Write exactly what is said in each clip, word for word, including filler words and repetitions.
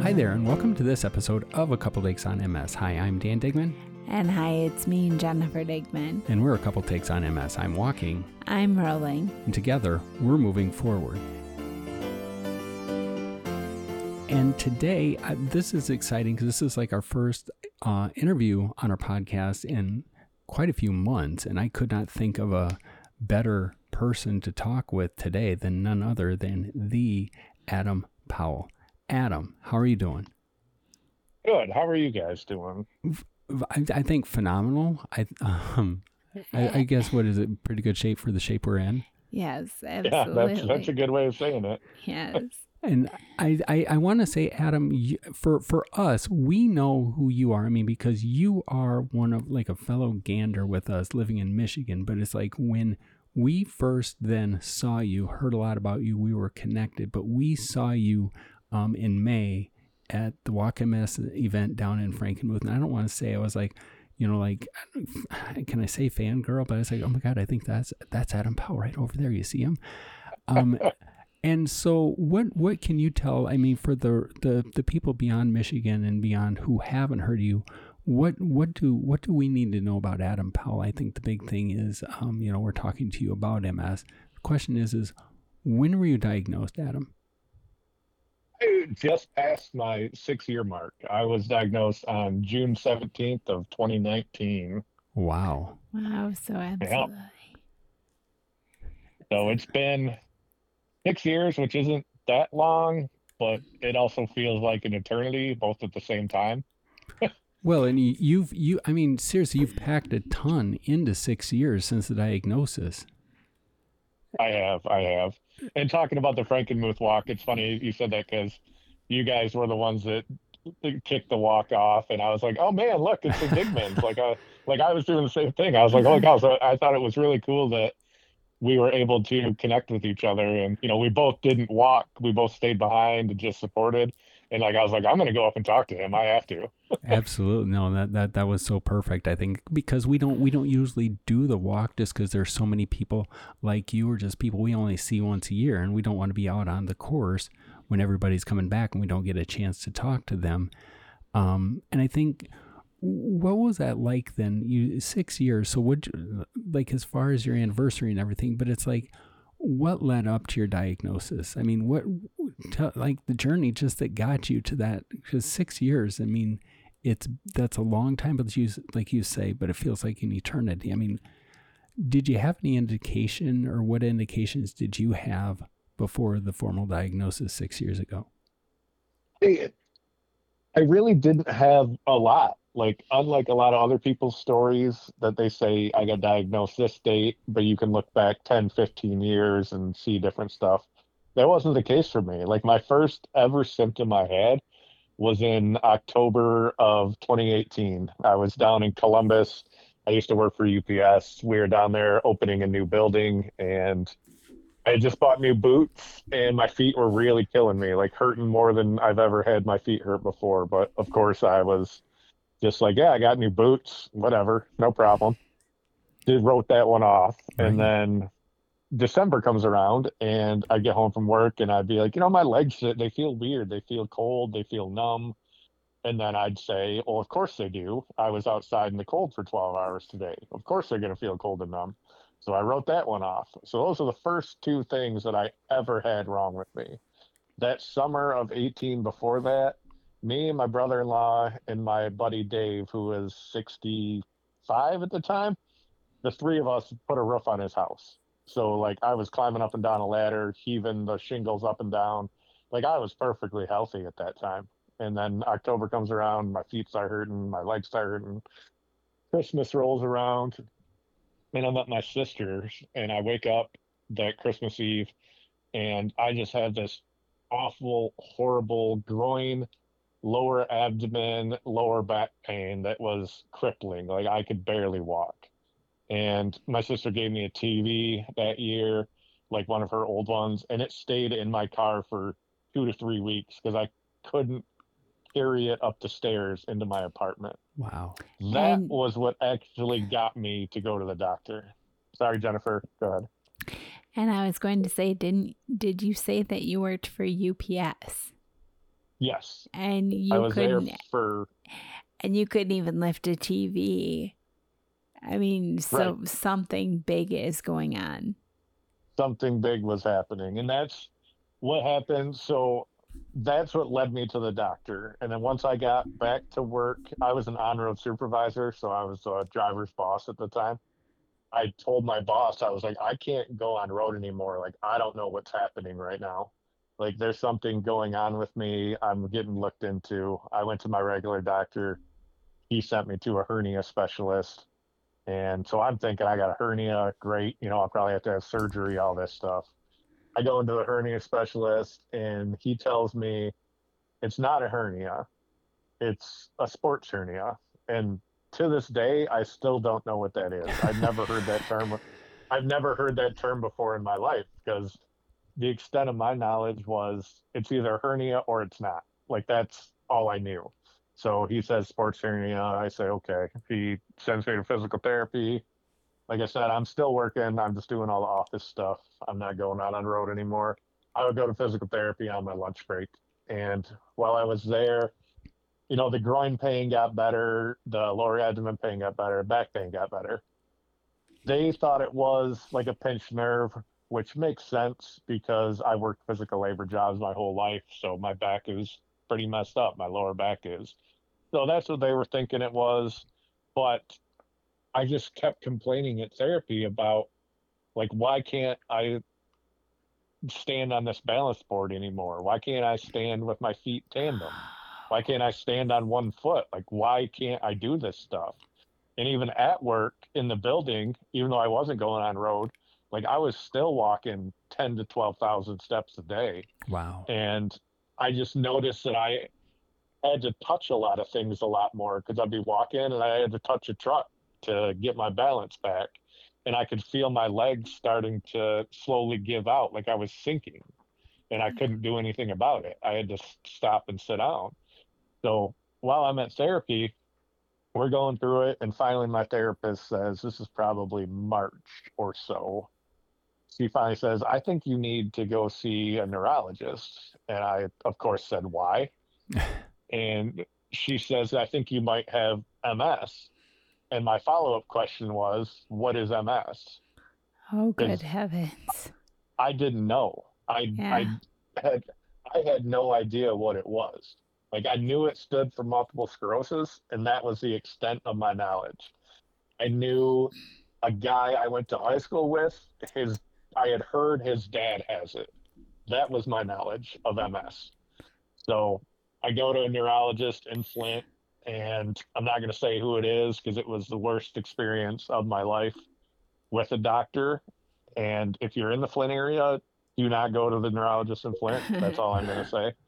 Hi there, and welcome to this episode of A Couple Takes on M S. Hi, I'm Dan Digman. And hi, it's me, Jennifer Digman. And we're A Couple Takes on M S. I'm walking. I'm rolling. And together, we're moving forward. And today, uh, this is exciting because this is like our first uh, interview on our podcast in quite a few months. And I could not think of a better person to talk with today than none other than the Adam Powell. Adam, how are you doing? Good. How are you guys doing? I, I think phenomenal. I um, I, I guess what is it? Pretty good shape for the shape we're in. Yes, absolutely. Yeah, that's that's a good way of saying it. Yes. And I I, I want to say, Adam, you, for for us, we know who you are. I mean, because you are one of like a fellow Gander with us living in Michigan. But it's like when we first then saw you, heard a lot about you, we were connected. But we saw you um in May at the Walk M S event down in Frankenmuth. And I don't want to say, I was like, you know, like, can I say fangirl? But I was like, oh my God, I think that's, that's Adam Powell right over there. You see him? Um, and so what, what can you tell, I mean, for the, the, the people beyond Michigan and beyond who haven't heard you, what, what do, what do we need to know about Adam Powell? I think the big thing is, um, you know, we're talking to you about M S. The question is, is when were you diagnosed, Adam? I just passed my six-year mark. I was diagnosed on June seventeenth of twenty nineteen. Wow. Wow, so absolutely. Yep. So it's been six years, which isn't that long, but it also feels like an eternity, both at the same time. Well, and you, you've, you, I mean, seriously, you've packed a ton into six years since the diagnosis. I have, I have. And talking about the Frankenmuth walk, it's funny you said that because you guys were the ones that kicked the walk off, and I was like, "Oh man, look, it's the Digmans!" like, I, like I was doing the same thing. I was like, "Oh gosh!" So I thought it was really cool that we were able to connect with each other, and you know, we both didn't walk; we both stayed behind and just supported. And like I was like, I'm going to go up and talk to him. I have to. Absolutely. No, that, that, that was so perfect. I think because we don't, we don't usually do the walk just because there's so many people like you or just people we only see once a year, and we don't want to be out on the course when everybody's coming back and we don't get a chance to talk to them. Um, and I think, what was that like then? You six years. So what, like, as far as your anniversary and everything, but it's like, what led up to your diagnosis? I mean, what, t- like the journey just that got you to that, because six years, I mean, it's, that's a long time, but you, like you say, but it feels like an eternity. I mean, did you have any indication, or what indications did you have before the formal diagnosis six years ago? I really didn't have a lot. Like, unlike a lot of other people's stories that they say, I got diagnosed this date, but you can look back ten, fifteen years and see different stuff. That wasn't the case for me. Like, my first ever symptom I had was in October of twenty eighteen. I was down in Columbus. I used to work for U P S. We were down there opening a new building, and I had just bought new boots, and my feet were really killing me, like hurting more than I've ever had my feet hurt before. But of course, I was just like, yeah, I got new boots, whatever, no problem. Just wrote that one off. Right. And then December comes around, and I get home from work, and I'd be like, you know, my legs, they feel weird. They feel cold. They feel numb. And then I'd say, well, of course they do. I was outside in the cold for twelve hours today. Of course they're going to feel cold and numb. So I wrote that one off. So those are the first two things that I ever had wrong with me. That summer of eighteen before that, me and my brother-in-law and my buddy Dave, who was sixty-five at the time, the three of us put a roof on his house. So, like, I was climbing up and down a ladder, heaving the shingles up and down. Like, I was perfectly healthy at that time. And then October comes around, my feet start hurting, my legs start hurting. Christmas rolls around, and I'm at my sister's, and I wake up that Christmas Eve, and I just have this awful, horrible groin, lower abdomen, lower back pain that was crippling. Like, I could barely walk. And my sister gave me a T V that year, like one of her old ones, and it stayed in my car for two to three weeks because I couldn't carry it up the stairs into my apartment. Wow. That And- was what actually got me to go to the doctor. Sorry, Jennifer. Go ahead. And I was going to say, didn't did you say that you worked for U P S? Yes. And I you was there couldn't for, and you couldn't even lift a T V. I mean, so right. something big is going on. Something big was happening. And that's what happened. So that's what led me to the doctor. And then once I got back to work, I was an on-road supervisor, so I was a driver's boss at the time. I told my boss, I was like, I can't go on road anymore. Like, I don't know what's happening right now. Like, there's something going on with me. I'm getting looked into. I went to my regular doctor. He sent me to a hernia specialist. And so I'm thinking I got a hernia. Great. You know, I'll probably have to have surgery, all this stuff. I go into the hernia specialist and he tells me it's not a hernia, it's a sports hernia. And to this day, I still don't know what that is. I've never heard that term. I've never heard that term before in my life because the extent of my knowledge was it's either a hernia or it's not. Like that's all I knew. So he says sports hernia. I say, okay. He sends me to physical therapy. Like I said, I'm still working. I'm just doing all the office stuff. I'm not going out on the road anymore. I would go to physical therapy on my lunch break. And while I was there, you know, the groin pain got better, the lower abdomen pain got better, back pain got better. They thought it was like a pinched nerve, which makes sense because I worked physical labor jobs my whole life. So my back is pretty messed up. My lower back is. So that's what they were thinking it was. But I just kept complaining at therapy about, like, why can't I stand on this balance board anymore? Why can't I stand with my feet tandem? Why can't I stand on one foot? Like, why can't I do this stuff? And even at work in the building, even though I wasn't going on road, like I was still walking ten to twelve thousand steps a day. Wow. And I just noticed that I had to touch a lot of things a lot more because I'd be walking and I had to touch a truck to get my balance back. And I could feel my legs starting to slowly give out, like I was sinking and I couldn't do anything about it. I had to stop and sit down. So while I'm at therapy, we're going through it. And finally, my therapist says, this is probably March or so. She finally says, I think you need to go see a neurologist. And I, of course, said, why? And she says, I think you might have M S. And my follow-up question was, what is M S? Oh, good heavens. I didn't know. I, Yeah. I had I had no idea what it was. Like I knew it stood for multiple sclerosis, and that was the extent of my knowledge. I knew a guy I went to high school with, his I had heard his dad has it. That was my knowledge of M S. So I go to a neurologist in Flint, and I'm not going to say who it is because it was the worst experience of my life with a doctor. And if you're in the Flint area, do not go to the neurologist in Flint. That's all I'm going to say.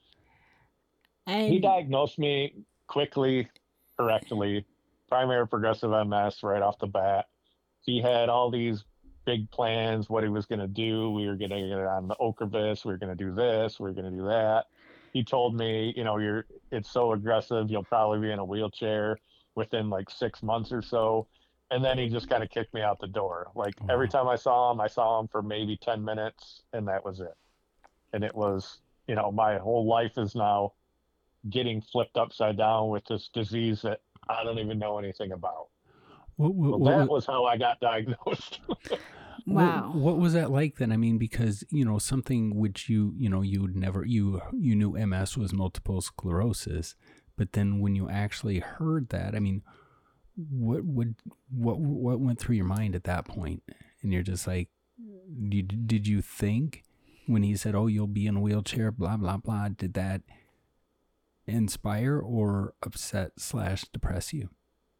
And He diagnosed me quickly, correctly, primary progressive M S right off the bat. He had all these big plans, what he was going to do. We were going to get on the Ocrevus. We were going to do this. We were going to do that. He told me, you know, you're, it's so aggressive. You'll probably be in a wheelchair within like six months or so. And then he just kind of kicked me out the door. Like Wow. every time I saw him, I saw him for maybe ten minutes and that was it. And it was, you know, my whole life is now getting flipped upside down with this disease that I don't even know anything about. What, what, Well, what that was, was how I got diagnosed. wow. What, what was that like then? I mean, because, you know, something which you, you know, you would never, you, you knew M S was multiple sclerosis, but then when you actually heard that, I mean, what would, what, what went through your mind at that point? And you're just like, did, did you think when he said, oh, you'll be in a wheelchair, blah, blah, blah, did that inspire or upset slash depress you?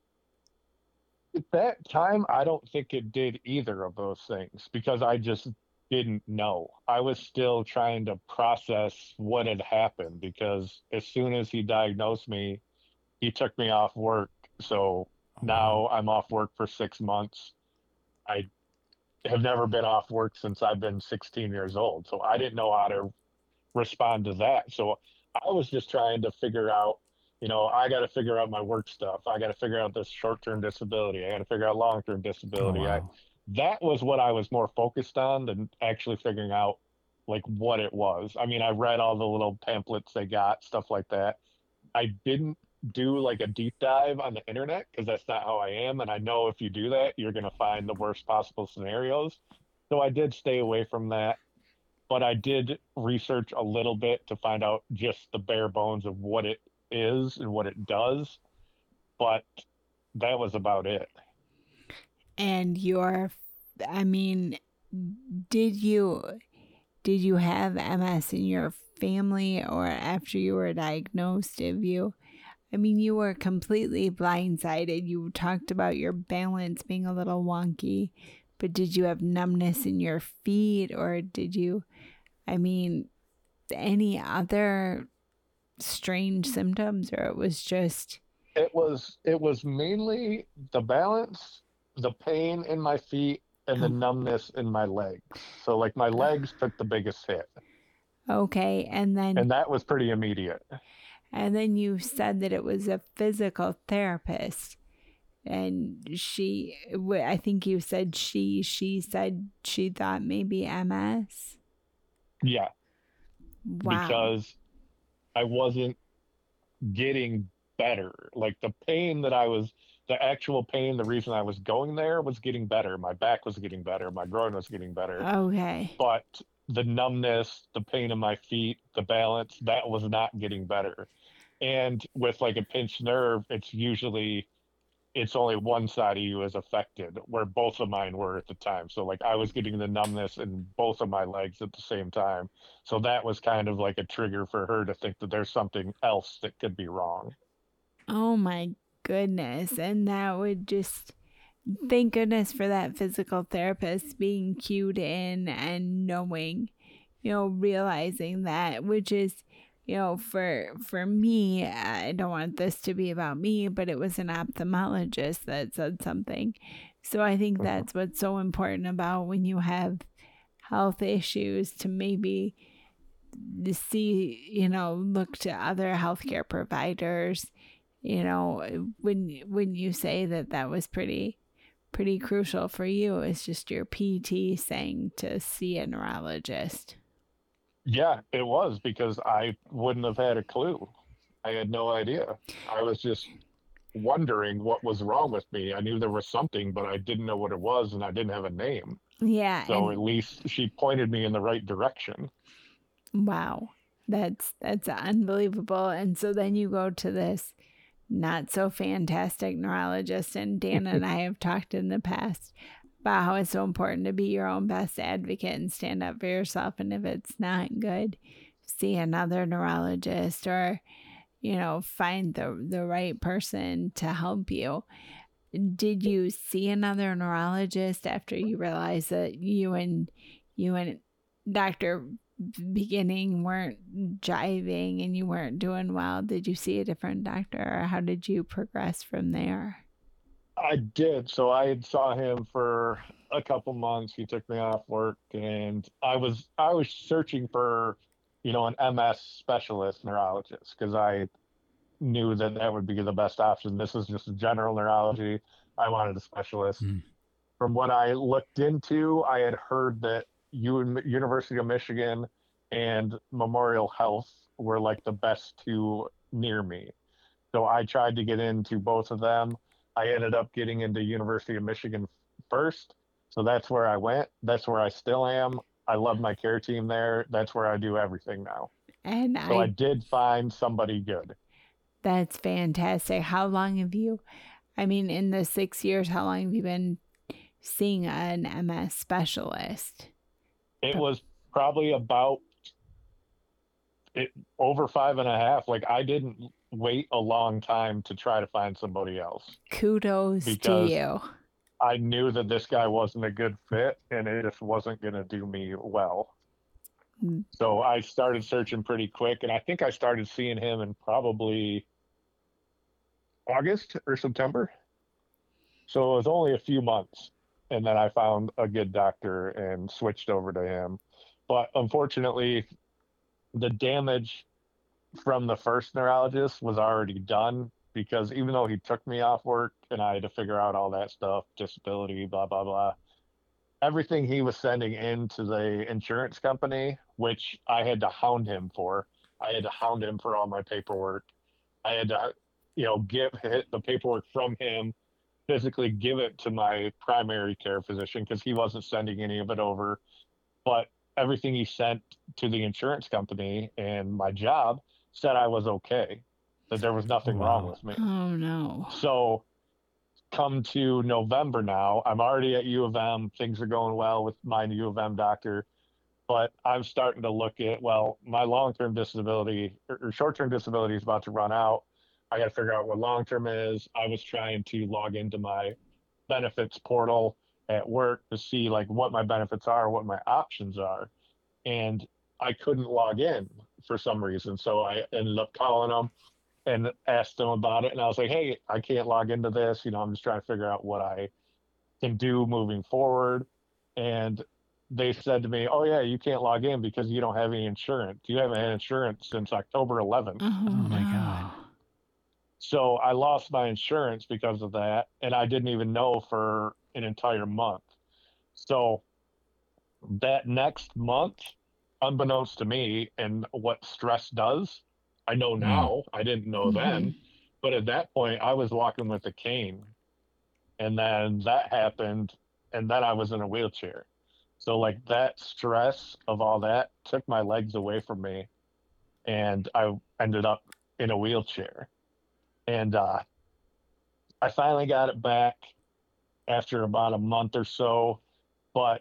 At that time, I don't think it did either of those things because I just didn't know. I was still trying to process what had happened because as soon as he diagnosed me, he took me off work. So now I'm off work for six months. I have never been off work since I've been sixteen years old. So I didn't know how to respond to that. So I was just trying to figure out, you know, I got to figure out my work stuff. I got to figure out this short-term disability. I got to figure out long-term disability. Oh, I, wow. that was what I was more focused on than actually figuring out like what it was. I mean, I read all the little pamphlets they got, stuff like that. I didn't do like a deep dive on the internet because that's not how I am. And I know if you do that, you're going to find the worst possible scenarios. So I did stay away from that. But I did research a little bit to find out just the bare bones of what it is and what it does. But that was about it. And your, I mean, did you did you have M S in your family, or after you were diagnosed? Have you? I mean, you were completely blindsided. You talked about your balance being a little wonky, but did you have numbness in your feet, or did you, I mean, any other strange symptoms, or it was just... It was it was mainly the balance, the pain in my feet, and the Oh, numbness in my legs. So like my legs took the biggest hit, okay, and then and that was pretty immediate. and then you said that it was a physical therapist, and she, wh- I think you said she she said she thought maybe M S. Yeah, Wow. because I wasn't getting better. Like the pain that I was, the actual pain, the reason I was going there was getting better. My back was getting better. My groin was getting better. Okay. But the numbness, the pain in my feet, the balance, that was not getting better. And with like a pinched nerve, it's usually it's only one side of you is affected, where both of mine were at the time. So like I was getting the numbness in both of my legs at the same time. So that was kind of like a trigger for her to think that there's something else that could be wrong. Oh my goodness. And that would just, thank goodness for that physical therapist being cued in and knowing, you know, realizing that, which is, you know, for for me, I don't want this to be about me, but it was an ophthalmologist that said something. So I think Mhm. that's what's so important about when you have health issues, to maybe see, you know, look to other healthcare providers. You know, when when you say that that was pretty pretty crucial for you, it's just your P T saying to see a neurologist. Yeah, it was because I wouldn't have had a clue. I had no idea. I was just wondering what was wrong with me. I knew there was something, but I didn't know what it was and I didn't have a name. Yeah, So at and least she pointed me in the right direction. wow, that's that's unbelievable. And so then you go to this not so fantastic neurologist, and Dan and I have talked in the past about how it's so important to be your own best advocate and stand up for yourself. And if it's not good, see another neurologist, or, you know, find the the right person to help you. Did you see another neurologist after you realized that you and you and Doctor Beginning weren't jiving and you weren't doing well? Did you see a different doctor, or how did you progress from there? I did. So I had saw him for a couple months. He took me off work and I was I was searching for, you know, an M S specialist neurologist because I knew that that would be the best option. This is just a general neurology. I wanted a specialist. Mm. From what I looked into, I had heard that U- University of Michigan and Memorial Health were like the best two near me. So I tried to get into both of them. I ended up getting into University of Michigan first. So that's where I went. That's where I still am. I love my care team there. That's where I do everything now. And So I I, did find somebody good. that's fantastic. How long have you, I mean, in the six years, how long have you been seeing an M S specialist? It was probably about it over five and a half. Like I didn't wait a long time to try to find somebody else Kudos to because you. I knew that this guy wasn't a good fit and it just wasn't going to do me well. Mm. So I started searching pretty quick, and I think I started seeing him in probably August or September. So it was only a few months, and then I found a good doctor and switched over to him. But unfortunately, the damage from the first neurologist was already done because even though he took me off work and I had to figure out all that stuff, disability, blah, blah, blah, everything he was sending into the insurance company, which I had to hound him for. I had to hound him for all my paperwork. I had to, you know, get the paperwork from him, physically give it to my primary care physician because he wasn't sending any of it over. But everything he sent to the insurance company and my job said I was okay, that there was nothing wrong Wow. with me. Oh no. So come to November now, I'm already at U of M. Things are going well with my U of M doctor, but I'm starting to look at, well, my long-term disability or, or short-term disability is about to run out. I got to figure out what long-term is. I was trying to log into my benefits portal at work to see like what my benefits are, what my options are. And I couldn't log in for some reason. So I ended up calling them and asked them about it. And I was like, hey, I can't log into this. You know, I'm just trying to figure out what I can do moving forward. And they said to me, oh, yeah, you can't log in because you don't have any insurance. You haven't had insurance since October eleventh. Oh, Oh my no. God. So I lost my insurance because of that. And I didn't even know for an entire month. So that next month, unbeknownst to me and what stress does, I know now. I didn't know then. But at that point, I was walking with a cane. And then that happened. And then I was in a wheelchair. So, like, that stress of all that took my legs away from me. And I ended up in a wheelchair. And uh, I finally got it back after about a month or so. But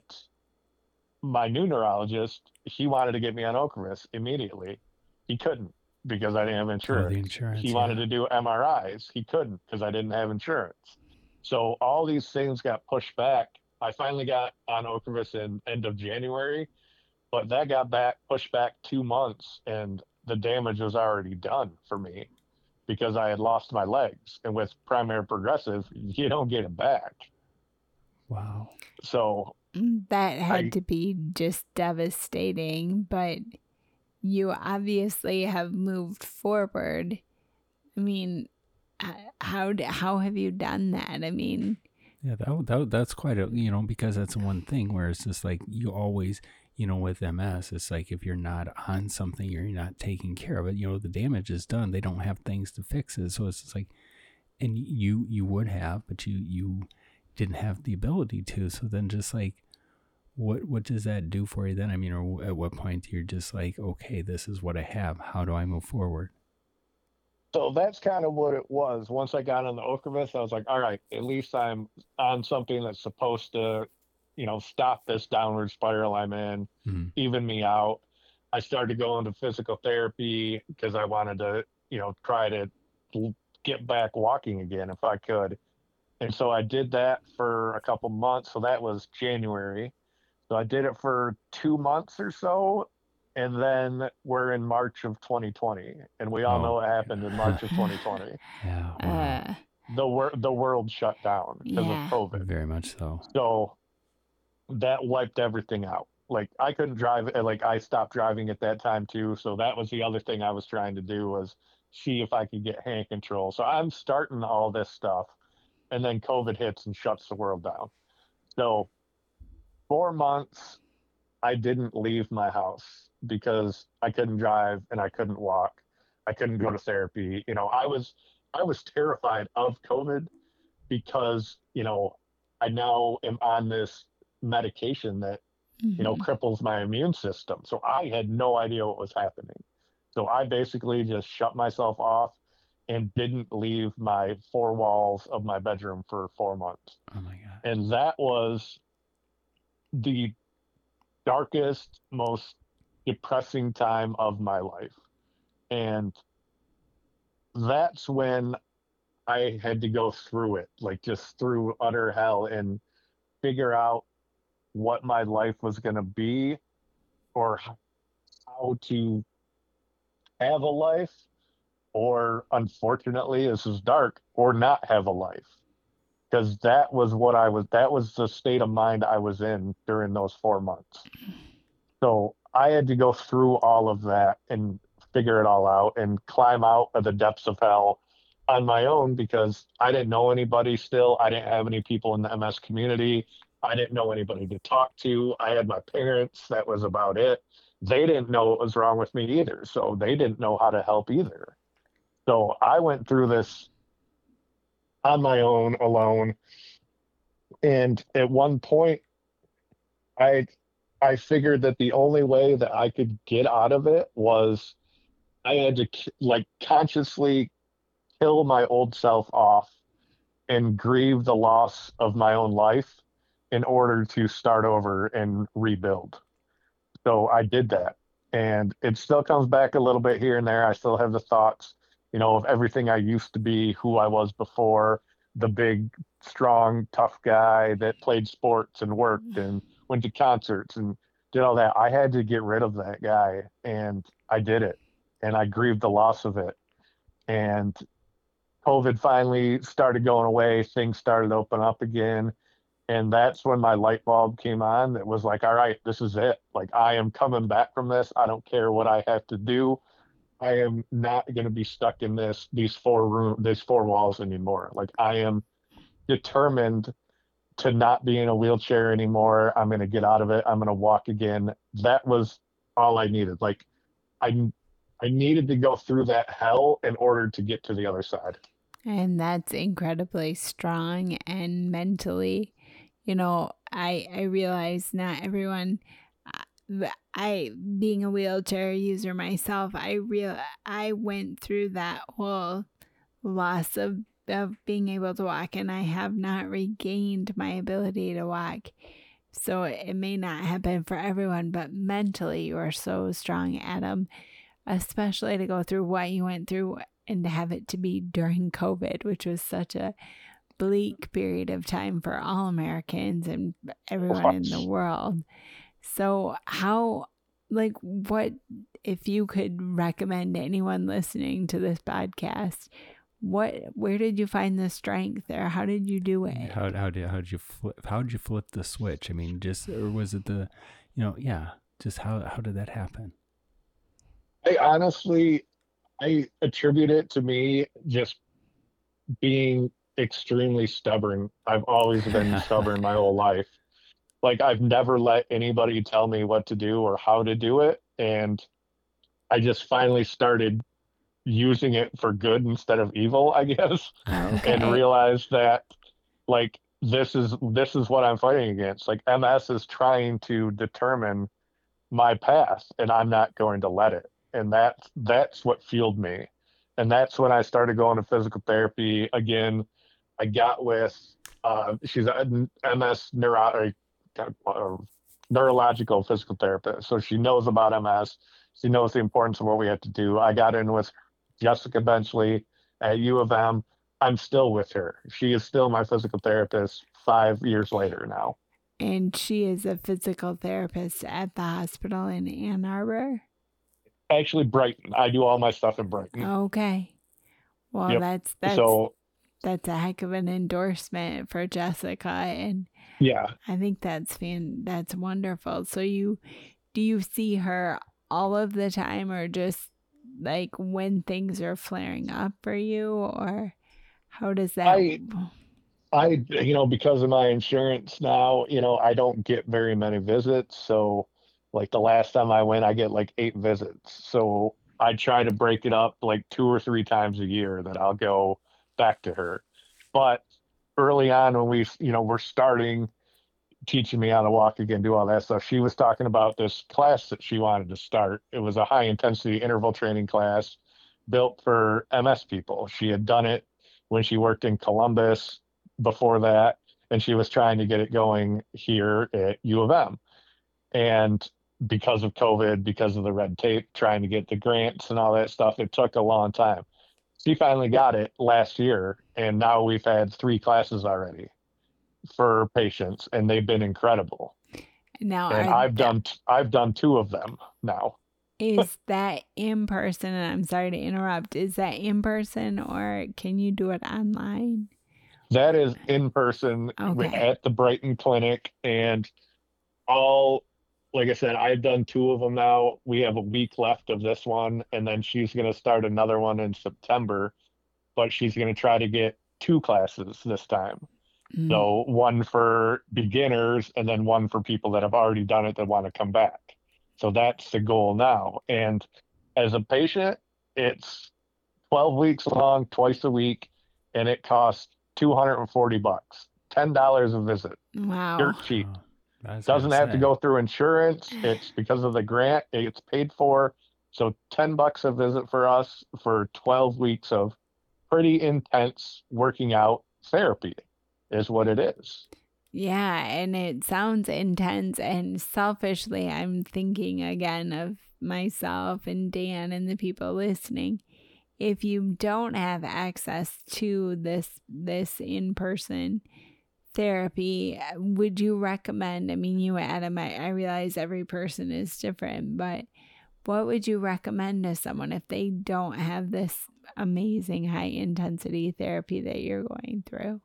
my new neurologist, he wanted to get me on Ocrevus immediately. He couldn't because I didn't have insurance. Oh, the insurance, he wanted yeah. to do M R Is. He couldn't because I didn't have insurance. So all these things got pushed back. I finally got on Ocrevus in end of January, but that got back pushed back two months, and the damage was already done for me because I had lost my legs. And with primary progressive, you don't get it back. Wow. So That had I- to be just devastating, but you obviously have moved forward. I mean, h- how d- how have you done that? I mean, Yeah, that, that that's quite a, you know, because that's one thing where it's just like you always, you know, with M S, it's like if you're not on something, you're not taking care of it, you know, the damage is done. They don't have things to fix it. So it's just like, and you, you would have, but you, you didn't have the ability to. So then just like, what, what does that do for you then? I mean, or at what point you're just like, okay, this is what I have. How do I move forward? So that's kind of what it was. Once I got on the Ocrevus, I was like, all right, at least I'm on something that's supposed to, you know, stop this downward spiral I'm in, Mhm. even me out. I started going to physical therapy because I wanted to, you know, try to l- get back walking again if I could. And so I did that for a couple months. So that was January. So I did it for two months or so. And then we're in March of twenty twenty. And we all Oh. know what happened in March of twenty twenty. Yeah. Wow. uh, The, wor- the world shut down because Yeah. of COVID. Very much so. So that wiped everything out. Like I couldn't drive, like I stopped driving at that time too. So that was the other thing I was trying to do was see if I could get hand control. So I'm starting all this stuff and then COVID hits and shuts the world down. So four months, I didn't leave my house because I couldn't drive and I couldn't walk. I couldn't go to therapy. You know, I was I was terrified of COVID because, you know, I now am on this medication that, you know, mhm. cripples my immune system. So I had no idea what was happening. So I basically just shut myself off and didn't leave my four walls of my bedroom for four months. Oh my God. And that was the darkest, most depressing time of my life. And that's when I had to go through it, like just through utter hell and figure out what my life was going to be or how to have a life, or unfortunately, this is dark, or not have a life. Because that was what I was, that was the state of mind I was in during those four months. So I had to go through all of that and figure it all out and climb out of the depths of hell on my own because I didn't know anybody still. I didn't have any people in the M S community. I didn't know anybody to talk to. I had my parents. That was about it. They didn't know what was wrong with me either. So they didn't know how to help either. So I went through this on my own, alone. And at one point, I I figured that the only way that I could get out of it was I had to k- like consciously kill my old self off and grieve the loss of my own life in order to start over and rebuild. So I did that. And it still comes back a little bit here and there. I still have the thoughts, you know, of everything I used to be, who I was before, the big, strong, tough guy that played sports and worked and went to concerts and did all that. I had to get rid of that guy, and I did it. And I grieved the loss of it. And COVID finally started going away, things started to open up again. And that's when my light bulb came on. It was like, all right, this is it. Like, I am coming back from this. I don't care what I have to do. I am not going to be stuck in this, these four room, these four walls anymore. Like, I am determined to not be in a wheelchair anymore. I'm going to get out of it. I'm going to walk again. That was all I needed. Like, I, I needed to go through that hell in order to get to the other side. And that's incredibly strong and mentally, you know, I I realize not everyone uh, I being a wheelchair user myself, I real I went through that whole loss of of being able to walk, and I have not regained my ability to walk. So it may not happen for everyone, but mentally you are so strong, Adam, especially to go through what you went through and to have it to be during COVID, which was such a bleak period of time for all Americans and everyone in the world. So how, like, what, if you could recommend to anyone listening to this podcast, what, where did you find the strength, or how did you do it? How how did how did you flip how did you flip the switch? I mean, just, or was it the, you know, yeah, just how how did that happen? I honestly, I attribute it to me just being extremely stubborn. I've always been stubborn my whole life. Like, I've never let anybody tell me what to do or how to do it. And I just finally started using it for good instead of evil, I guess, Okay. and realized that, like, this is this is what I'm fighting against. Like, M S is trying to determine my path, and I'm not going to let it. And that's that's what fueled me. And that's when I started going to physical therapy again. I got with uh, she's an M S neuro, uh, neurological physical therapist, so she knows about M S. She knows the importance of what we have to do. I got in with Jessica Benchley at U of M. I'm still with her. She is still my physical therapist five years later now. And she is a physical therapist at the hospital in Ann Arbor? Actually, Brighton. I do all my stuff in Brighton. Okay. Well, Yep. that's that's So that's a heck of an endorsement for Jessica, and yeah, I think that's fan that's wonderful. So you do you see her all of the time, or just like when things are flaring up for you, or how does that I I you know, because of my insurance now, you know, I don't get very many visits. So like the last time I went, I get like eight visits. So I try to break it up like two or three times a year that I'll go back to her. But early on when we, you know, we're starting teaching me how to walk again, do all that stuff, she was talking about this class that she wanted to start. It was a high intensity interval training class built for M S people. She had done it when she worked in Columbus before that, and she was trying to get it going here at U of M. And because of COVID, because of the red tape, trying to get the grants and all that stuff, it took a long time. She finally got it last year, and now we've had three classes already for patients, and they've been incredible. now And are I've that- done I've done two of them now. is that in person? And I'm sorry to interrupt. Is that in person, or can you do it online? That is in person Okay. at the Brighton Clinic, and all, like I said, I've done two of them now. We have a week left of this one, and then she's going to start another one in September, but she's going to try to get two classes this time. Mm. So one for beginners and then one for people that have already done it that want to come back. So that's the goal now. And as a patient, it's twelve weeks long, twice a week, and it costs two hundred forty bucks, ten dollars a visit, Wow. dirt cheap. Oh, I was Doesn't gonna have to say. go through insurance. It's because of the grant, it's paid for. So ten bucks a visit for us for twelve weeks of pretty intense working out therapy is what it is. Yeah, and it sounds intense. And selfishly, I'm thinking again of myself and Dan and the people listening. If you don't have access to this this in-person therapy, would you recommend? I mean, you, Adam, I, I realize every person is different, but what would you recommend to someone if they don't have this amazing high intensity therapy that you're going through?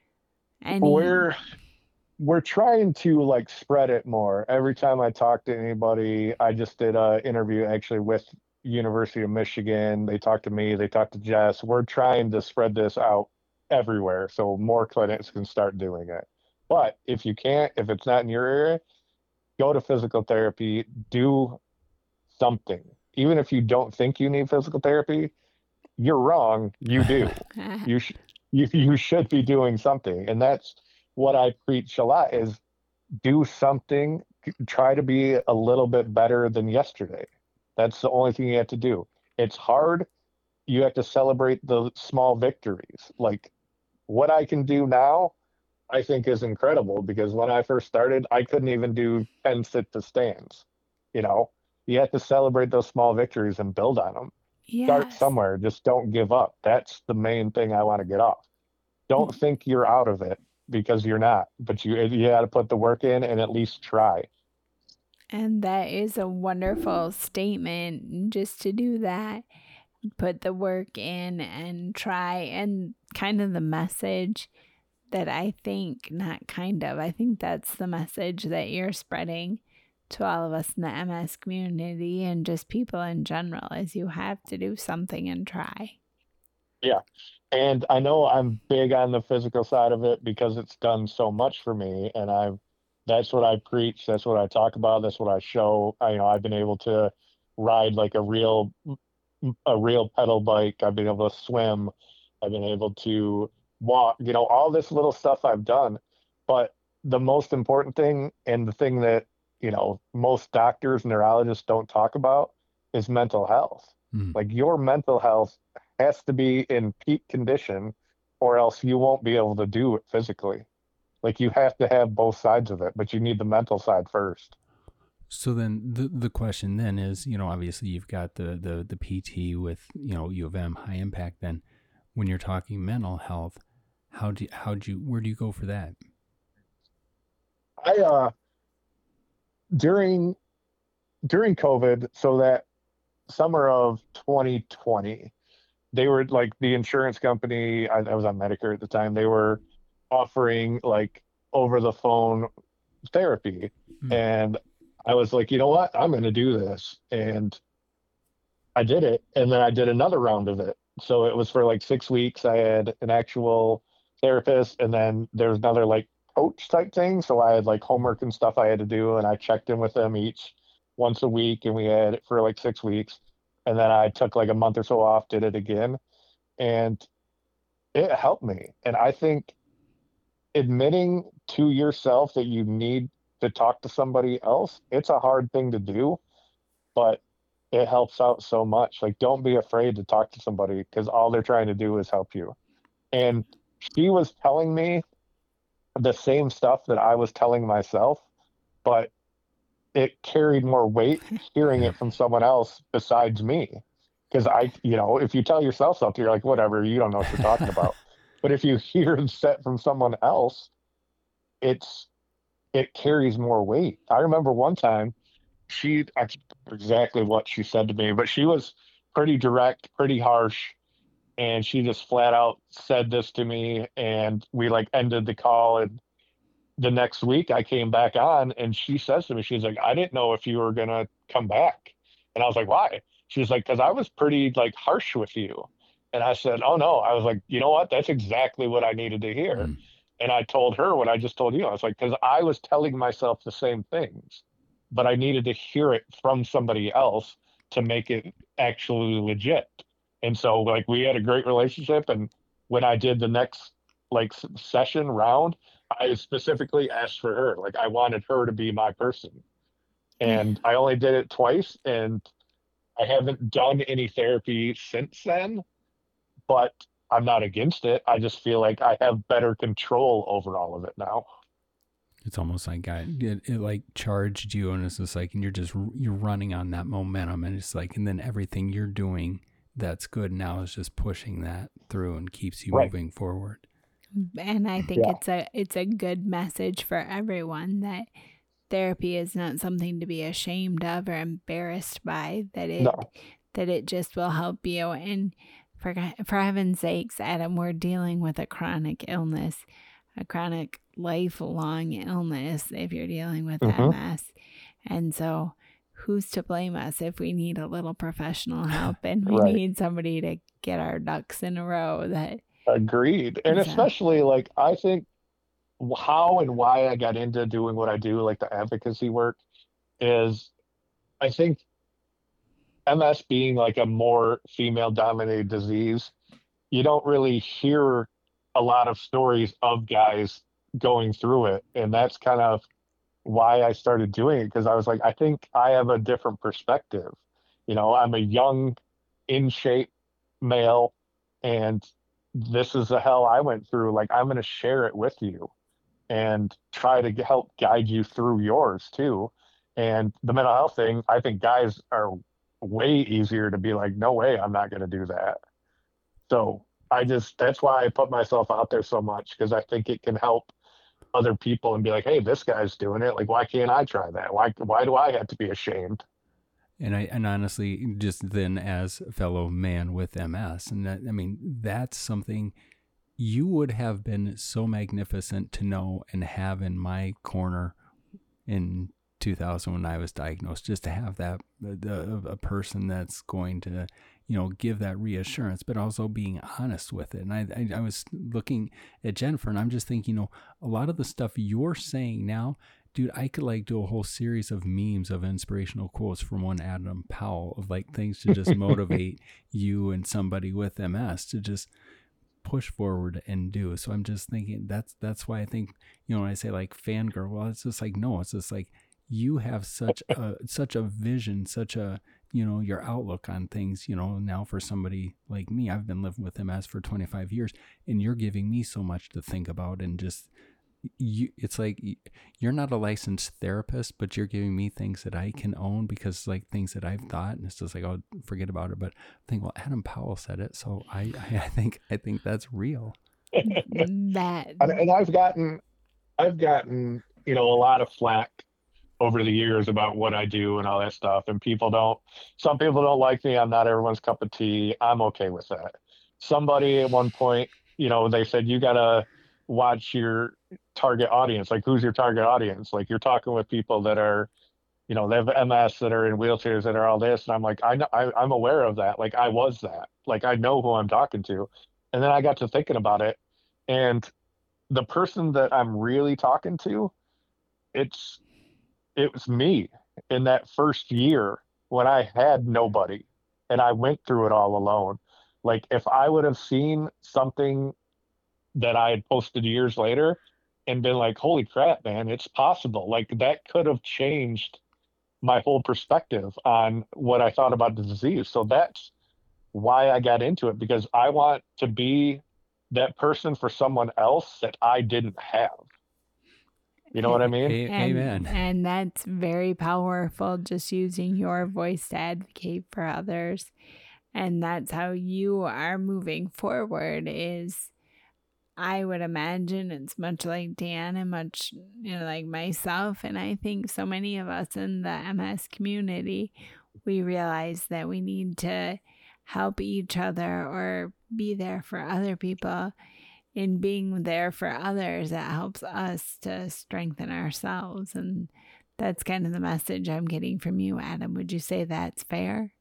Any? We're we're trying to like spread it more. Every time I talk to anybody, I just did a interview actually with University of Michigan. They talked to me, they talked to Jess. We're trying to spread this out everywhere so more clinics can start doing it. But if you can't, if it's not in your area, go to physical therapy, do something. Even if you don't think you need physical therapy, you're wrong. You do. You should you, you should be doing something. And that's what I preach a lot is do something, try to be a little bit better than yesterday. That's the only thing you have to do. It's hard. You have to celebrate the small victories. Like what I can do now, I think is incredible because when I first started, I couldn't even do ten sit to stands. You know, you have to celebrate those small victories and build on them. Start Yes. somewhere. Just don't give up. That's the main thing I want to get off. Don't think you're out of it because you're not, but you you got to put the work in and at least try. And that is a wonderful statement just to do that. Put the work in and try. And kind of the message that I think, not kind of, I think that's the message that you're spreading to all of us in the M S community and just people in general is you have to do something and try. Yeah. And I know I'm big on the physical side of it because it's done so much for me. And I've, that's what I preach. That's what I talk about. That's what I show. I, you know, I've been able to ride like a real, a real pedal bike. I've been able to swim. I've been able to walk, you know, all this little stuff I've done. But the most important thing and the thing that, you know, most doctors, neurologists don't talk about is mental health. Mm. Like your mental health has to be in peak condition or else you won't be able to do it physically. Like you have to have both sides of it, but you need the mental side first. So then the the question then is, you know, obviously you've got the the the P T with, you know, U of M high impact. Then when you're talking mental health, how do you, how do you where do you go for that? I uh during during COVID, so that summer of twenty twenty, they were like the insurance company, I, I was on Medicare at the time, they were offering like over the phone therapy. Mm. And I was like, you know what? I'm going to do this. And I did it. And then I did another round of it. So it was for like six weeks. I had an actual therapist, and then there was another like coach type thing. So I had like homework and stuff I had to do, and I checked in with them each once a week, and we had it for like six weeks. And then I took like a month or so off, did it again, and it helped me. And I think admitting to yourself that you need to talk to somebody else, it's a hard thing to do, but it helps out so much. Like, don't be afraid to talk to somebody because all they're trying to do is help you. And she was telling me the same stuff that I was telling myself, but it carried more weight hearing it from someone else besides me. Because I, you know, if you tell yourself something, you're like, whatever, you don't know what you're talking about. But if you hear it said from someone else, it's it carries more weight. I remember one time she, I can't remember exactly what she said to me, but she was pretty direct, pretty harsh, and she just flat out said this to me, and we like ended the call. And the next week I came back on, and she says to me, she's like, I didn't know if you were gonna come back. And I was like, why? She's like, because I was pretty like harsh with you. And I said, oh no. I was like, you know what? That's exactly what I needed to hear. Mm. And I told her what I just told you. I was like, because I was telling myself the same things, but I needed to hear it from somebody else to make it actually legit. And so, like, we had a great relationship. And when I did the next, like, s- session round, I specifically asked for her. Like, I wanted her to be my person. And I only did it twice. And I haven't done any therapy since then, but I'm not against it. I just feel like I have better control over all of it now. It's almost like I, it, it like charged you, and it's just like, and you're just, you're running on that momentum, and it's like, and then everything you're doing that's good now is just pushing that through and keeps you Right. moving forward. And I think Yeah. it's a it's a good message for everyone that therapy is not something to be ashamed of or embarrassed by, that it No. that it just will help you. And for for heaven's sakes, Adam, we're dealing with a chronic illness, a chronic lifelong illness if you're dealing with hmm M S. And so who's to blame us if we need a little professional help and we Right. need somebody to get our ducks in a row? That Agreed. And so especially, like, I think wh- how and why I got into doing what I do, like the advocacy work, is I think M S being like a more female dominated disease, you don't really hear a lot of stories of guys going through it. And that's kind of why I started doing it, because I was like, I think I have a different perspective. You know, I'm a young, in shape male, and this is the hell I went through. Like, I'm going to share it with you and try to g- help guide you through yours too. And the mental health thing, I think guys are way easier to be like, no way, I'm not going to do that. So I just, that's why I put myself out there so much, because I think it can help other people and be like, hey, this guy's doing it. Like, why can't I try that? Why, why do I have to be ashamed? And I, and honestly, just then as a fellow man with M S, and that, I mean, that's something you would have been so magnificent to know and have in my corner in two thousand when I was diagnosed, just to have that, the, a person that's going to, you know, give that reassurance, but also being honest with it. And I, I, I was looking at Jennifer, and I'm just thinking, you know, a lot of the stuff you're saying now, dude, I could like do a whole series of memes of inspirational quotes from one Adam Powell of like things to just motivate you and somebody with M S to just push forward and do. So I'm just thinking that's that's why I think, you know, when I say like fangirl, well, it's just like, no, it's just like you have such a such a vision, such a, you know, your outlook on things, you know, now for somebody like me, I've been living with M S for twenty-five years, and you're giving me so much to think about. And just you, it's like you're not a licensed therapist, but you're giving me things that I can own, because like things that I've thought, and it's just like, oh, forget about it. But I think, well, Adam Powell said it, so I, I, I think I think that's real. that And, and I've gotten, I've gotten, you know, a lot of flack over the years about what I do and all that stuff. And people don't, some people don't like me. I'm not everyone's cup of tea. I'm okay with that. Somebody at one point, you know, they said, you got to watch your target audience. Like, who's your target audience? Like, you're talking with people that are, you know, they have M S, that are in wheelchairs, that are all this. And I'm like, I know, I, I'm aware of that. Like, I was that. Like, I know who I'm talking to. And then I got to thinking about it. And the person that I'm really talking to, it's, it was me in that first year when I had nobody and I went through it all alone. Like, if I would have seen something that I had posted years later and been like, holy crap, man, it's possible. Like, that could have changed my whole perspective on what I thought about the disease. So that's why I got into it, because I want to be that person for someone else that I didn't have. You know what I mean? A- and Amen. and that's very powerful, just using your voice to advocate for others. And that's how you are moving forward. Is I would imagine it's much like Dan and much, you know, like myself. And I think so many of us in the M S community, we realize that we need to help each other or be there for other people. In being there for others, it helps us to strengthen ourselves. And that's kind of the message I'm getting from you, Adam. Would you say that's fair?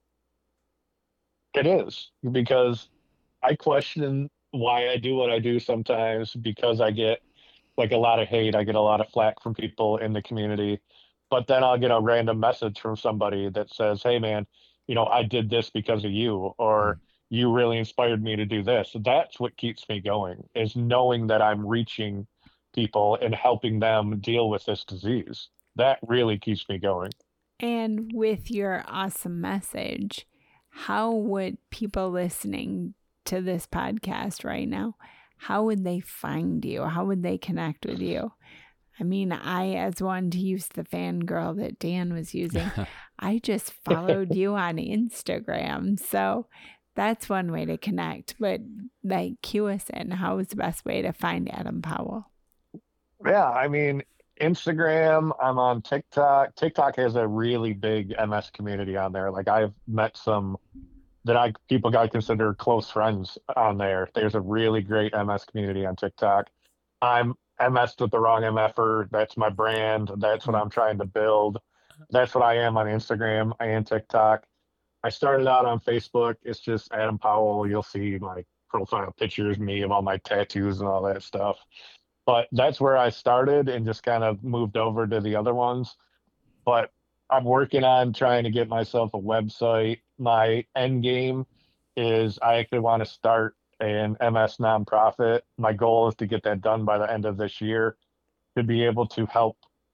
It is, because I question why I do what I do sometimes, because I get like a lot of hate. I get a lot of flack from people in the community, but then I'll get a random message from somebody that says, "Hey man, you know, I did this because of you," or "You really inspired me to do this." That's what keeps me going, is knowing that I'm reaching people and helping them deal with this disease. That really keeps me going. And with your awesome message, how would people listening to this podcast right now, how would they find you? How would they connect with you? I mean, I, as one to use the fangirl that Dan was using, I just followed you on Instagram. So that's one way to connect. But like, cue us in. How is the best way to find Adam Powell? Yeah, I mean, Instagram, I'm on TikTok. TikTok has a really big M S community on there. Like I've met some that I people got consider close friends on there. There's a really great M S community on TikTok. I'm M S with the wrong MFer. That's my brand. That's what I'm trying to build. That's what I am on Instagram and TikTok. I started out on Facebook. It's just Adam Powell. You'll see my profile pictures, me of all my tattoos and all that stuff. But that's where I started and just kind of moved over to the other ones. But I'm working on trying to get myself a website. My end game is I actually want to start an M S nonprofit. My goal is to get that done by the end of this year, to be able to help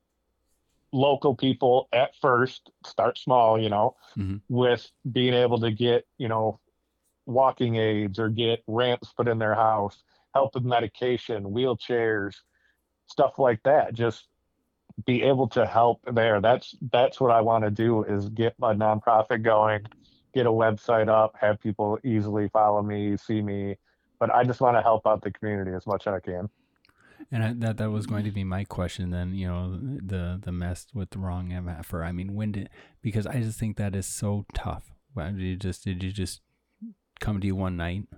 local people at first, start small, you know, mm-hmm. with being able to get, you know, walking aids or get ramps put in their house, help with medication, wheelchairs, stuff like that. Just be able to help there. That's that's what I want to do, is get my nonprofit going, get a website up, have people easily follow me, see me. But I just want to help out the community as much as I can. And I, that that was going to be my question then, you know, the the mess with the wrong MFer. I mean, when did, because I just think that is so tough. Why did you just did you just come to you one night?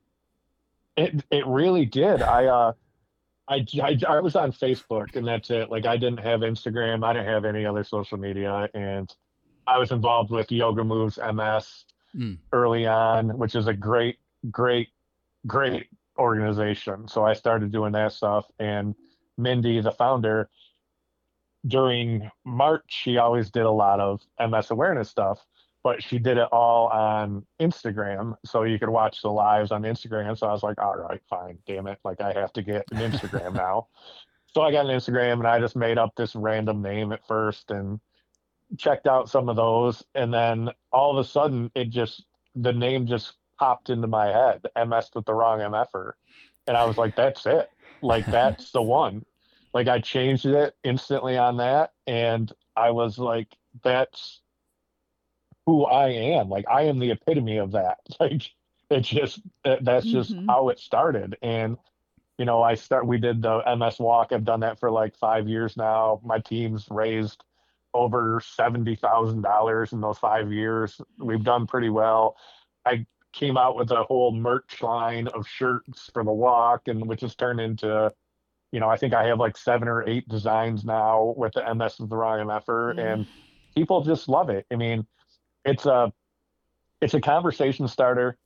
It it really did. I uh I, I, I was on Facebook and that's it. Like I didn't have Instagram. I didn't have any other social media. And I was involved with Yoga Moves M S mm. early on, which is a great, great, great organization. So I started doing that stuff. And Mindy, the founder, during March, she always did a lot of M S awareness stuff, but she did it all on Instagram. So you could watch the lives on Instagram. So I was like, all right, fine, damn it. Like I have to get an Instagram now. So I got an Instagram and I just made up this random name at first and checked out some of those. And then all of a sudden it just, the name just popped into my head, M S with the wrong MFer. And I was like, that's it. Like, that's the one. Like I changed it instantly on that. And I was like, that's who I am. Like I am the epitome of that. Like it's just, that's just mm-hmm. how it started. And, you know, I start, we did the M S walk. I've done that for like five years now. My team's raised over seventy thousand dollars in those five years. We've done pretty well. I came out with a whole merch line of shirts for the walk, and which has turned into, you know, I think I have like seven or eight designs now with the M S with the wrong MFer, mm. and people just love it. I mean, it's a, it's a conversation starter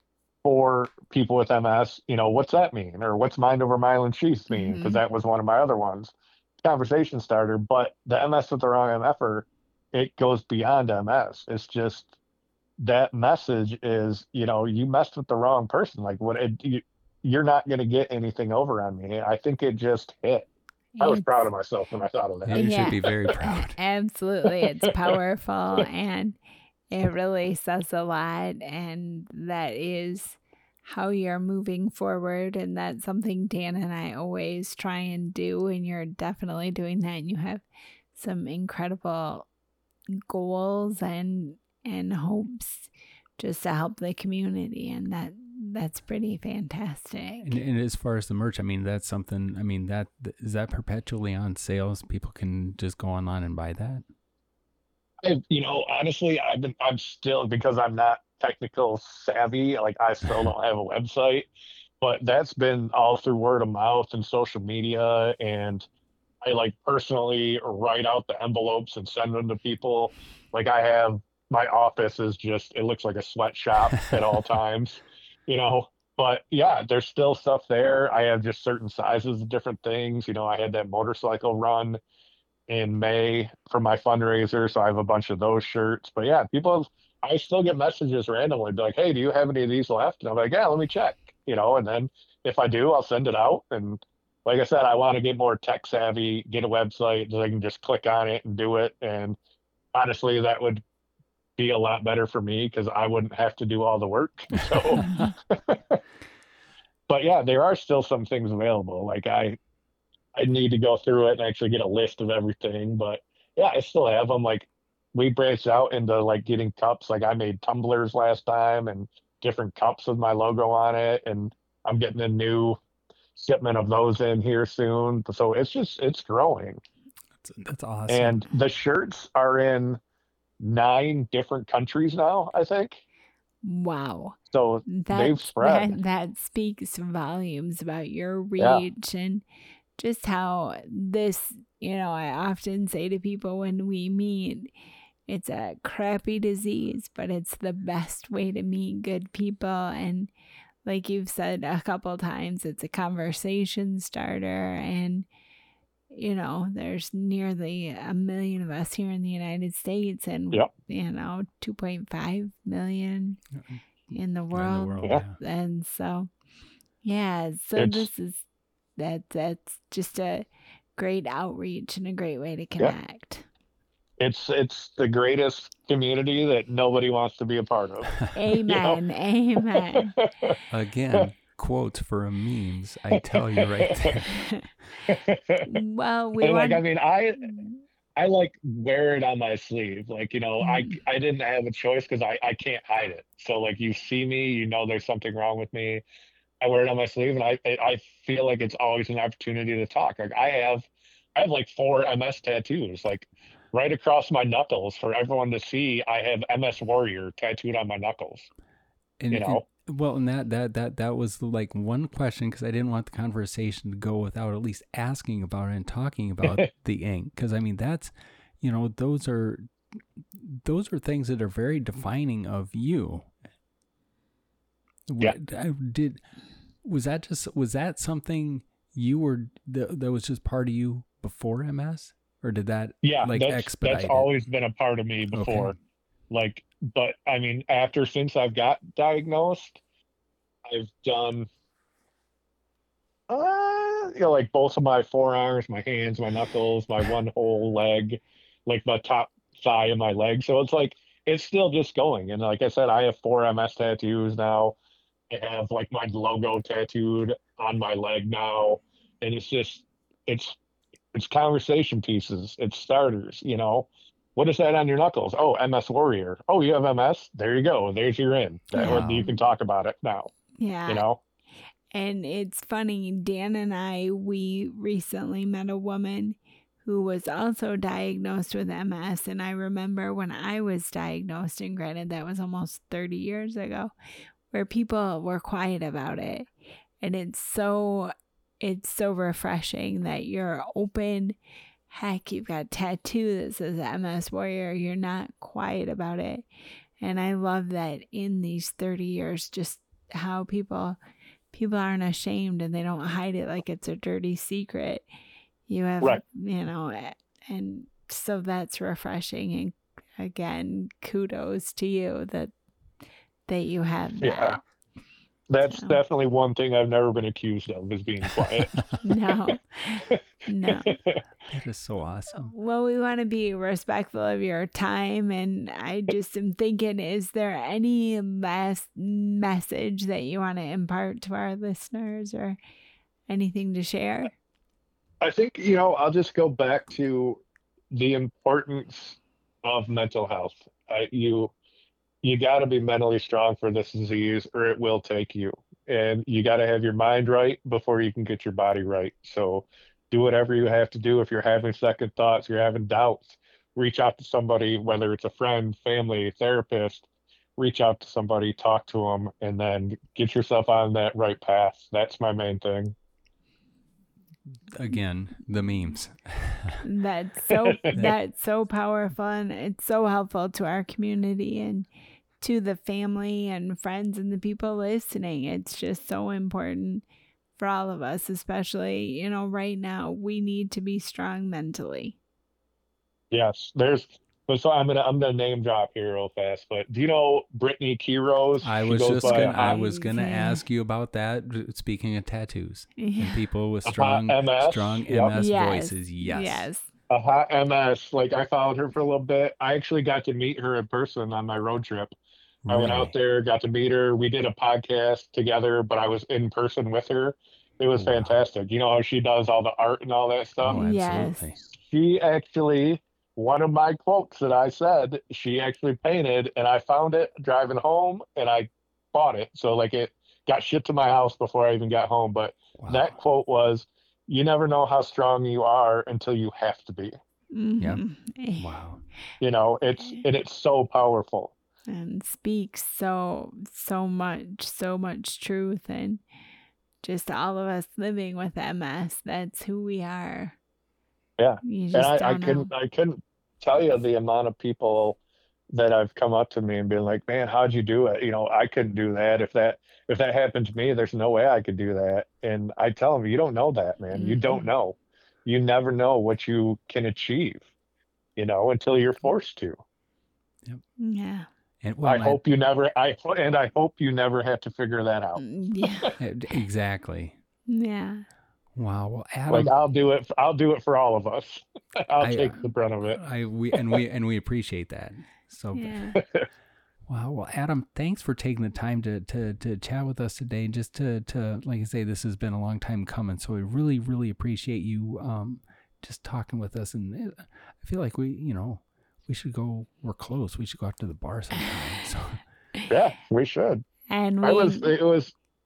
for people with M S. You know, what's that mean? Or what's mind over myelin sheath mean? Because mm-hmm. that was one of my other ones. Conversation starter, but the M S with the wrong MFer, it goes beyond M S. It's just, that message is, you know, you messed with the wrong person. Like what it, you, you're not going to get anything over on me. I think it just hit. I was it's, proud of myself when I thought of that. Yeah, you yeah, should be very proud. Absolutely. It's powerful and it really says a lot. And that is how you're moving forward. And that's something Dan and I always try and do. And you're definitely doing that. And you have some incredible goals and and hopes just to help the community, and that that's pretty fantastic. And, and as far as the merch, I mean, that's something, I mean, that is that perpetually on sales? People can just go online and buy that? I, you know, honestly, I've been, I'm still, because I'm not technical savvy, like I still don't have a website, but that's been all through word of mouth and social media. And I like personally write out the envelopes and send them to people. Like I have, my office is just, it looks like a sweatshop at all times, you know, but yeah, there's still stuff there. I have just certain sizes of different things. You know, I had that motorcycle run in May for my fundraiser, so I have a bunch of those shirts. But yeah, people, I still get messages randomly, be like, "Hey, do you have any of these left?" And I'm like, "Yeah, let me check." You know, and then if I do, I'll send it out. And like I said, I want to get more tech savvy, get a website so I can just click on it and do it. And honestly, that would be a lot better for me because I wouldn't have to do all the work. So, but yeah, there are still some things available. Like I, I need to go through it and actually get a list of everything. But yeah, I still have them. Like we branched out into like getting cups. Like I made tumblers last time and different cups with my logo on it, and I'm getting a new shipment of those in here soon. So it's just it's growing. That's, that's awesome. And the shirts are in nine different countries now, I think. Wow. So that, they've spread. That, that speaks volumes about your reach, yeah. And just how this, you know, I often say to people when we meet, it's a crappy disease, but it's the best way to meet good people. And like you've said a couple times, it's a conversation starter. And, you know, there's nearly a million of us here in the United States and, yep. you know, two point five million in the world. In the world yeah. And so, yeah, so it's, this is, that that's just a great outreach and a great way to connect. Yeah. It's it's the greatest community that nobody wants to be a part of. Amen. You know? Amen. Again, quotes for a memes. I tell you right there. Well, we and want... like I mean, I I like wear it on my sleeve. Like you know, mm. I I didn't have a choice because I I can't hide it. So like you see me, you know, there's something wrong with me. I wear it on my sleeve, and I I feel like it's always an opportunity to talk. Like I have, I have like four M S tattoos, like right across my knuckles for everyone to see. I have M S Warrior tattooed on my knuckles. And, you know, and, well, and that that that that was like one question because I didn't want the conversation to go without at least asking about it and talking about the ink. Because I mean, that's, you know, those are those are things that are very defining of you. Yeah. I did. Was that just, was that something you were, that, that was just part of you before M S? Or did that yeah, like that's, expedite that's it? always been a part of me before. Okay. Like, but I mean, after, since I've got diagnosed, I've done, uh, you know, like both of my forearms, my hands, my knuckles, my one whole leg, like my top thigh of my leg. So it's like, it's still just going. And like I said, I have four M S tattoos now. I have like my logo tattooed on my leg now, and it's just it's it's conversation pieces, it's starters, you know. What is that on your knuckles? Oh, M S Warrior. Oh, you have M S? There you go. There's your in. That wow. You can talk about it now. Yeah. You know? And it's funny, Dan and I, we recently met a woman who was also diagnosed with M S. And I remember when I was diagnosed, and granted that was almost thirty years ago, where people were quiet about it. And it's so, it's so refreshing that you're open. Heck, you've got a tattoo that says M S Warrior. You're not quiet about it. And I love that in these thirty years, just how people, people aren't ashamed and they don't hide it like it's a dirty secret. You have, right. you know, and so that's refreshing. And again, kudos to you that that you have that. Yeah. That's so. Definitely one thing I've never been accused of, is being quiet. No. No. That is so awesome. Well, we want to be respectful of your time, and I just am thinking, is there any last message that you want to impart to our listeners or anything to share? I think, you know, I'll just go back to the importance of mental health. Uh, you You got to be mentally strong for this disease, or it will take you. And you got to have your mind right before you can get your body right. So do whatever you have to do. If you're having second thoughts, you're having doubts, reach out to somebody, whether it's a friend, family, therapist, reach out to somebody, talk to them, and then get yourself on that right path. That's my main thing. Again, the memes. That's so, that's so powerful, and it's so helpful to our community. And to the family and friends and the people listening, it's just so important for all of us, especially, you know, right now, we need to be strong mentally. Yes, there's. So I'm gonna I'm gonna name drop here real fast. But do you know Brittany Quiros? I She was goes just by gonna I Hot, was gonna Yeah. ask you about that. Speaking of tattoos and Yeah. people with Hot strong M S. strong Yep. M S Yes. voices. Yes. Yes. a hot M S. Like I followed her for a little bit. I actually got to meet her in person on my road trip. I went out Really? there, got to meet her. We did a podcast together, but I was in person with her. It was Wow. fantastic. You know how she does all the art and all that stuff? Oh, absolutely. Yes. She actually, one of my quotes that I said, she actually painted, and I found it driving home, and I bought it. So like it got shipped to my house before I even got home. But Wow. that quote was, "You never know how strong you are until you have to be." Mhm. Wow. You know, it's and it's so powerful. And speaks so, so much, so much truth. And just all of us living with M S, that's who we are. Yeah. You And just I, I don't know. couldn't I couldn't tell you the amount of people that have come up to me and been like, "Man, how'd you do it?" You know, I couldn't do that. If that if that happened to me, there's no way I could do that. And I tell them, you don't know that, man. You don't Mm-mm. know. You never know what you can achieve, you know, until you're forced to. Yeah. And, well, I and- hope you never I and I hope you never have to figure that out. Mm, Yeah. exactly. Yeah. Wow. Well, Adam, Like I'll do it I'll do it for all of us. I'll I, take the brunt of it. I we and we and we appreciate that. So Yeah. wow. Well, Adam, thanks for taking the time to to to chat with us today. Just to to like I say, this has been a long time coming. So we really really appreciate you um just talking with us. And I feel like we you know we should go. We're close. We should go out to the bar sometime. So Yeah, we should. And we, I was it was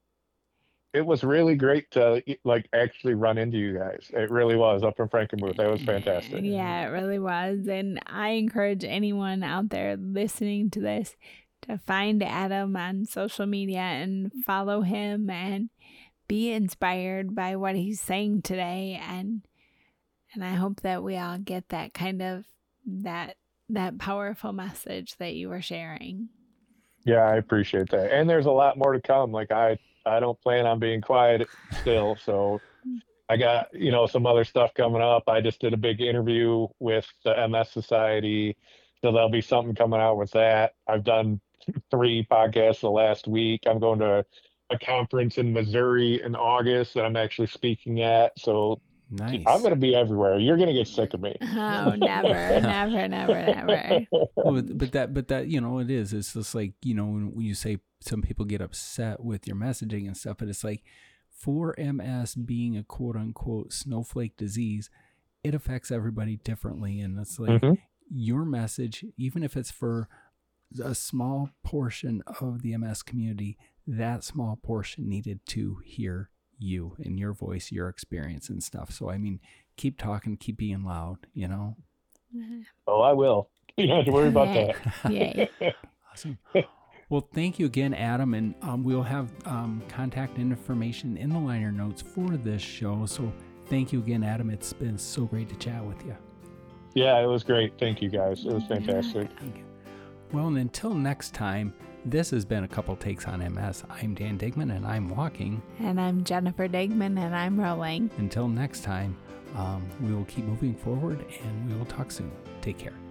it was really great to like actually run into you guys. It really was up in Frankenmuth. That was fantastic. yeah, it really was. And I encourage anyone out there listening to this to find Adam on social media and follow him and be inspired by what he's saying today. And and I hope that we all get that kind of that that powerful message that you were sharing. Yeah, I appreciate that. And there's a lot more to come. Like I I don't plan on being quiet still. So I got, you know, some other stuff coming up. I just did a big interview with the M S Society. So there'll be something coming out with that. I've done three podcasts the last week. I'm going to a conference in Missouri in August that I'm actually speaking at. So nice. I'm going to be everywhere. You're going to get sick of me. Oh, never, never, never, never. Well, but that, but that, you know, it is. It's just like, you know, when, when you say some people get upset with your messaging and stuff, but it's like for M S being a quote unquote snowflake disease, it affects everybody differently. And it's like Mhm. your message, even if it's for a small portion of the M S community, that small portion needed to hear you and your voice, your experience and stuff. So, I mean, keep talking, keep being loud, you know? Oh, I will. You don't have to worry about Yeah. that. Yeah. Awesome. Well, thank you again, Adam. And um, we'll have um, contact information in the liner notes for this show. So thank you again, Adam. It's been so great to chat with you. Yeah, it was great. Thank you guys. It was fantastic. Well, and until next time, this has been A Couple Takes on M S. I'm Dan Digman, and I'm walking. And I'm Jennifer Digman, and I'm rolling. Until next time, um, we will keep moving forward, and we will talk soon. Take care.